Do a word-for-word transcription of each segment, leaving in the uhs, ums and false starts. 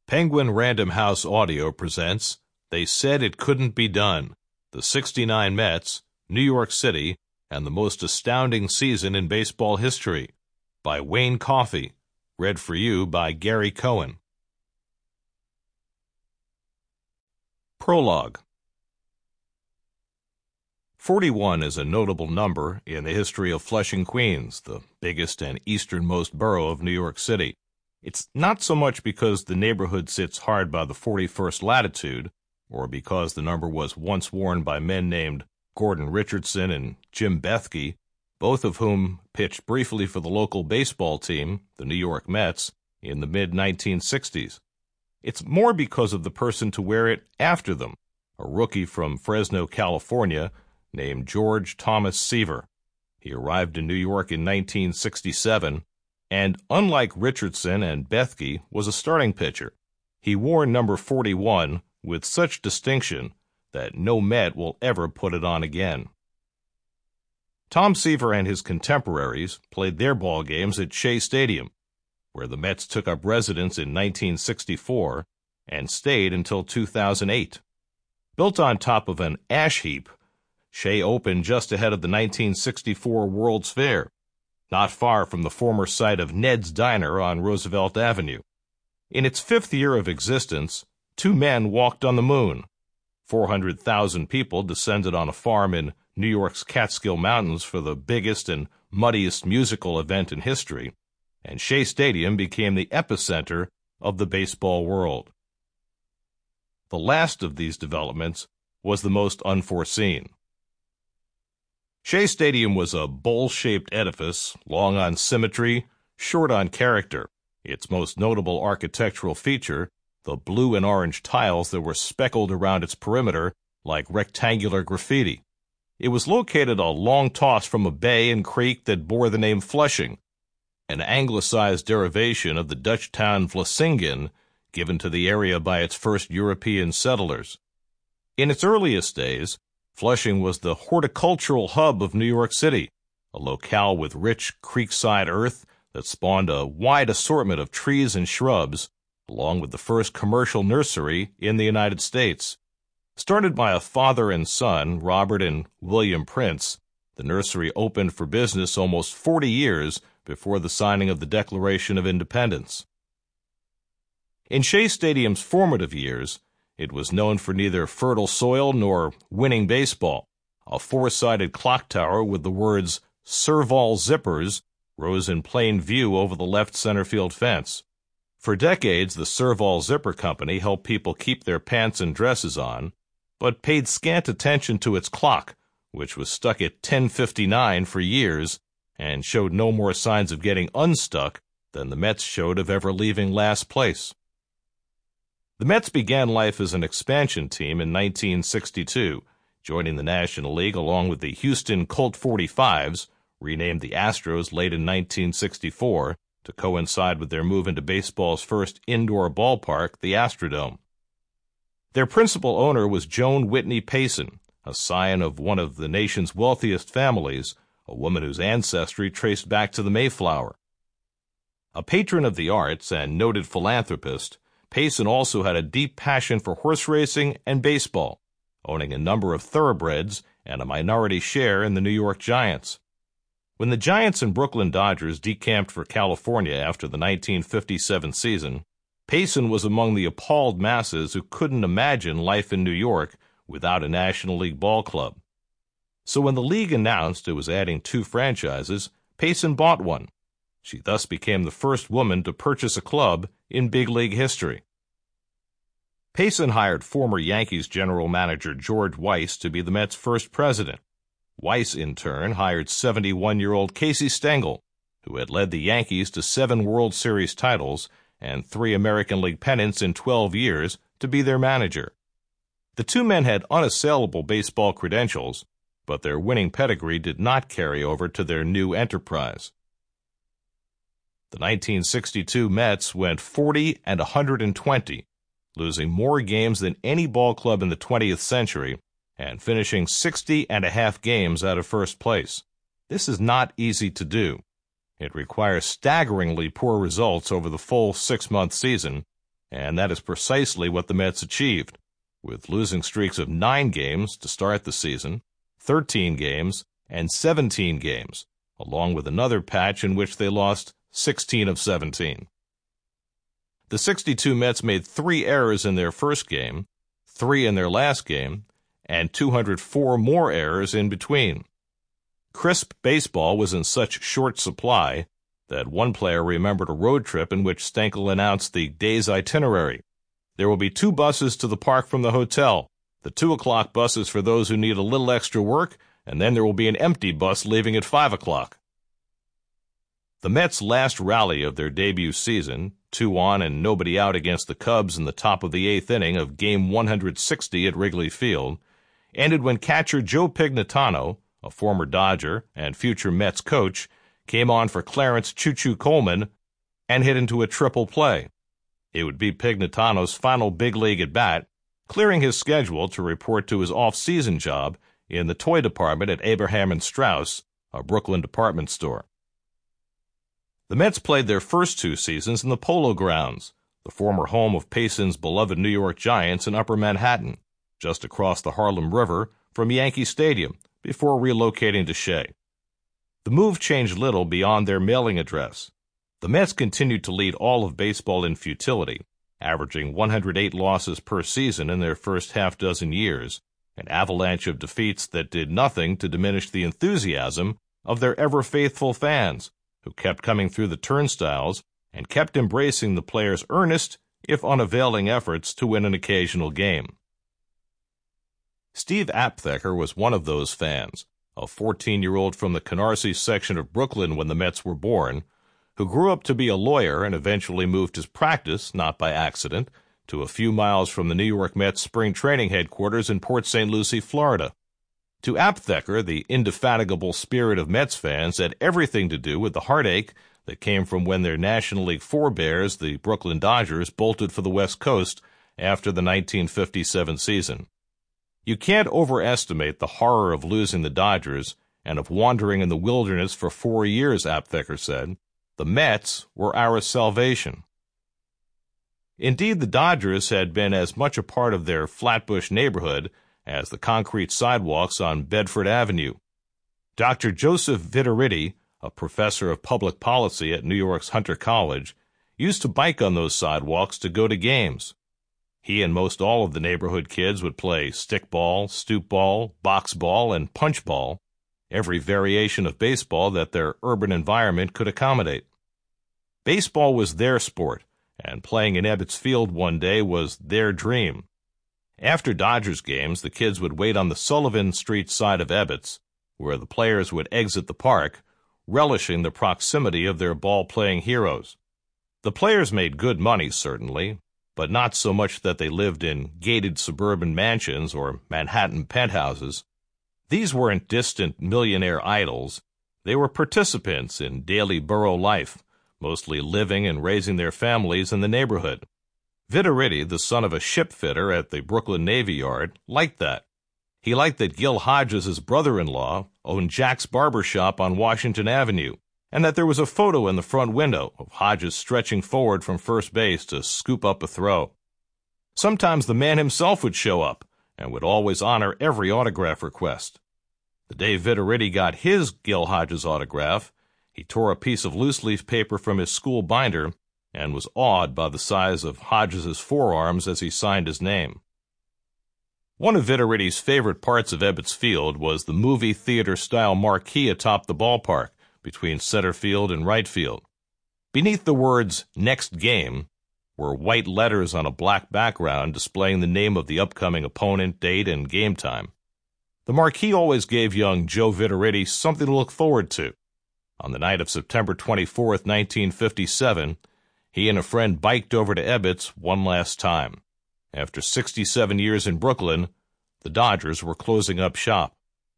Penguin Random House Audio presents They Said It Couldn't Be Done, the sixty-nine Mets, New York City, and the Most Astounding Season in Baseball History, by Wayne Coffey, read for you by Gary Cohen. Prologue. forty-one is a notable number in the history of Flushing, Queens, the biggest and easternmost borough of New York City. It's not so much because the neighborhood sits hard by the forty-first latitude, or because the number was once worn by men named Gordon Richardson and Jim Bethke, both of whom pitched briefly for the local baseball team, the New York Mets, in the mid nineteen sixties. It's more because of the person to wear it after them, a rookie from Fresno, California, named George Thomas Seaver. He arrived in New York in nineteen sixty-seven, and unlike Richardson and Bethke, was a starting pitcher. He wore number forty-one with such distinction that no Met will ever put it on again. Tom Seaver and his contemporaries played their ball games at Shea Stadium, where the Mets took up residence in nineteen sixty-four and stayed until two thousand eight. Built on top of an ash heap, Shea opened just ahead of the nineteen sixty-four World's Fair, not far from the former site of Ned's Diner on Roosevelt Avenue. In its fifth year of existence, two men walked on the moon. four hundred thousand people descended on a farm in New York's Catskill Mountains for the biggest and muddiest musical event in history, and Shea Stadium became the epicenter of the baseball world. The last of these developments was the most unforeseen. Shea Stadium was a bowl-shaped edifice, long on symmetry, short on character. Its most notable architectural feature, the blue and orange tiles that were speckled around its perimeter like rectangular graffiti. It was located a long toss from a bay and creek that bore the name Flushing, an anglicized derivation of the Dutch town Vlissingen, given to the area by its first European settlers. In its earliest days, Flushing was the horticultural hub of New York City, a locale with rich creekside earth that spawned a wide assortment of trees and shrubs, along with the first commercial nursery in the United States. Started by a father and son, Robert and William Prince, the nursery opened for business almost forty years before the signing of the Declaration of Independence. In Shea Stadium's formative years, it was known for neither fertile soil nor winning baseball. A four-sided clock tower with the words Serval Zippers rose in plain view over the left center field fence. For decades, the Serval Zipper Company helped people keep their pants and dresses on, but paid scant attention to its clock, which was stuck at ten fifty-nine for years and showed no more signs of getting unstuck than the Mets showed of ever leaving last place. The Mets began life as an expansion team in nineteen sixty-two, joining the National League along with the Houston Colt forty-fives, renamed the Astros late in nineteen sixty-four to coincide with their move into baseball's first indoor ballpark, the Astrodome. Their principal owner was Joan Whitney Payson, a scion of one of the nation's wealthiest families, a woman whose ancestry traced back to the Mayflower. A patron of the arts and noted philanthropist, Payson also had a deep passion for horse racing and baseball, owning a number of thoroughbreds and a minority share in the New York Giants. When the Giants and Brooklyn Dodgers decamped for California after the nineteen fifty-seven season, Payson was among the appalled masses who couldn't imagine life in New York without a National League ball club. So when the league announced it was adding two franchises, Payson bought one. She thus became the first woman to purchase a club in big league history. Payson hired former Yankees general manager George Weiss to be the Mets' first president. Weiss, in turn, hired seventy-one-year-old Casey Stengel, who had led the Yankees to seven World Series titles and three American League pennants in twelve years, to be their manager. The two men had unassailable baseball credentials, but their winning pedigree did not carry over to their new enterprise. The nineteen sixty-two Mets went forty and one hundred twenty, losing more games than any ball club in the twentieth century and finishing sixty and a half games out of first place. This is not easy to do. It requires staggeringly poor results over the full six-month season And that is precisely what the Mets achieved, with losing streaks of nine games to start the season, thirteen games, and seventeen games, along with another patch in which they lost sixteen of seventeen. The sixty-two Mets made three errors in their first game, three in their last game, and two hundred four more errors in between. Crisp baseball was in such short supply that one player remembered a road trip in which Stenkel announced the day's itinerary. There will be two buses to the park from the hotel. The two o'clock bus is for those who need a little extra work, and then there will be an empty bus leaving at five o'clock. The Mets' last rally of their debut season, two on and nobody out against the Cubs in the top of the eighth inning of game one hundred sixty at Wrigley Field, ended when catcher Joe Pignatano, a former Dodger and future Mets coach, came on for Clarence Choo-Choo Coleman and hit into a triple play. It would be Pignatano's final big league at bat, clearing his schedule to report to his off-season job in the toy department at Abraham and Straus, a Brooklyn department store. The Mets played their first two seasons in the Polo Grounds, the former home of Payson's beloved New York Giants in Upper Manhattan, just across the Harlem River from Yankee Stadium, before relocating to Shea. The move changed little beyond their mailing address. The Mets continued to lead all of baseball in futility, averaging one hundred eight losses per season in their first half dozen years, an avalanche of defeats that did nothing to diminish the enthusiasm of their ever-faithful fans, who kept coming through the turnstiles and kept embracing the players' earnest, if unavailing, efforts to win an occasional game. Steve Aptheker was one of those fans, a fourteen-year-old from the Canarsie section of Brooklyn when the Mets were born, who grew up to be a lawyer and eventually moved his practice, not by accident, to a few miles from the New York Mets spring training headquarters in Port Saint Lucie, Florida. To Aptheker, the indefatigable spirit of Mets fans had everything to do with the heartache that came from when their National League forebears, the Brooklyn Dodgers, bolted for the West Coast after the nineteen fifty-seven season. You can't overestimate the horror of losing the Dodgers and of wandering in the wilderness for four years, Aptheker said. The Mets were our salvation. Indeed, the Dodgers had been as much a part of their Flatbush neighborhood as the concrete sidewalks on Bedford Avenue. Doctor Joseph Vitariti, a professor of public policy at New York's Hunter College, used to bike on those sidewalks to go to games. He and most all of the neighborhood kids would play stickball, stoop ball, box ball, and punch ball, every variation of baseball that their urban environment could accommodate. Baseball was their sport, and playing in Ebbets Field one day was their dream. After Dodgers games, the kids would wait on the Sullivan Street side of Ebbets, where the players would exit the park, relishing the proximity of their ball-playing heroes. The players made good money, certainly, but not so much that they lived in gated suburban mansions or Manhattan penthouses. These weren't distant millionaire idols. They were participants in daily borough life, mostly living and raising their families in the neighborhood. Vitariti, the son of a ship fitter at the Brooklyn Navy Yard, liked that. He liked that Gil Hodges' brother-in-law owned Jack's Barber Shop on Washington Avenue, and that there was a photo in the front window of Hodges stretching forward from first base to scoop up a throw. Sometimes the man himself would show up, and would always honor every autograph request. The day Vitariti got his Gil Hodges autograph, he tore a piece of loose-leaf paper from his school binder and was awed by the size of Hodges' forearms as he signed his name. One of Vitariti's favorite parts of Ebbets Field was the movie theater-style marquee atop the ballpark between center field and right field. Beneath the words, "Next Game," were white letters on a black background displaying the name of the upcoming opponent, date, and game time. The marquee always gave young Joe Vitariti something to look forward to. On the night of September twenty-fourth, nineteen fifty-seven, he and a friend biked over to Ebbets one last time. After sixty-seven years in Brooklyn, the Dodgers were closing up shop.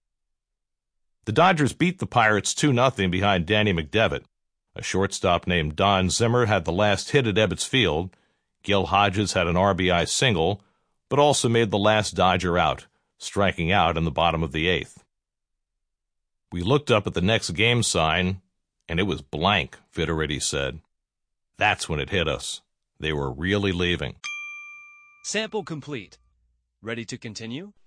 The Dodgers beat the Pirates two nothing behind Danny McDevitt. A shortstop named Don Zimmer had the last hit at Ebbets Field. Gil Hodges had an R B I single, but also made the last Dodger out, striking out in the bottom of the eighth. We looked up at the next game sign, and it was blank, Vitariti said. That's when it hit us. They were really leaving. Sample complete. Ready to continue?